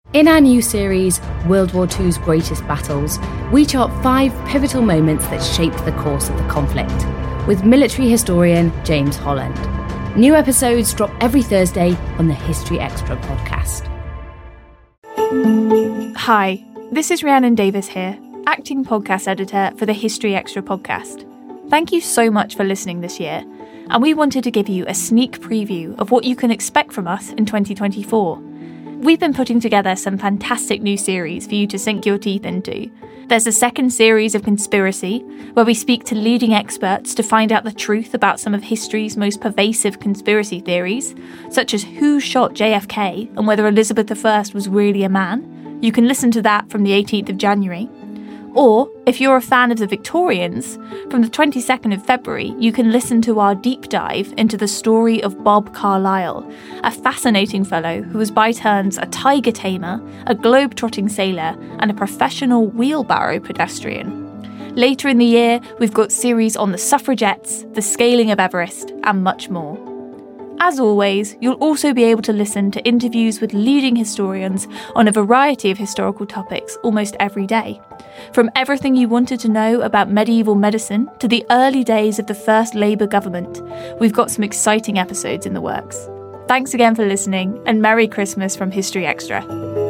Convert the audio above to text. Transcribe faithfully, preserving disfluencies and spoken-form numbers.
In our new series, World War Two's Greatest Battles, we chart five pivotal moments that shaped the course of the conflict, with military historian James Holland. New episodes drop every Thursday on the History Extra podcast. Hi, this is Rhiannon Davis here, acting podcast editor for the History Extra podcast. Thank you so much for listening this year, and we wanted to give you a sneak preview of what you can expect from us in twenty twenty-four. We've been putting together some fantastic new series for you to sink your teeth into. There's a second series of Conspiracy, where we speak to leading experts to find out the truth about some of history's most pervasive conspiracy theories, such as who shot J F K and whether Elizabeth the First was really a man. You can listen to that from the eighteenth of January. Or, if you're a fan of the Victorians, from the twenty-second of February, you can listen to our deep dive into the story of Bob Carlyle, a fascinating fellow who was by turns a tiger tamer, a globe-trotting sailor, and a professional wheelbarrow pedestrian. Later in the year, we've got series on the suffragettes, the scaling of Everest, and much more. As always, you'll also be able to listen to interviews with leading historians on a variety of historical topics almost every day. From everything you wanted to know about medieval medicine to the early days of the first Labour government, we've got some exciting episodes in the works. Thanks again for listening, and Merry Christmas from History Extra.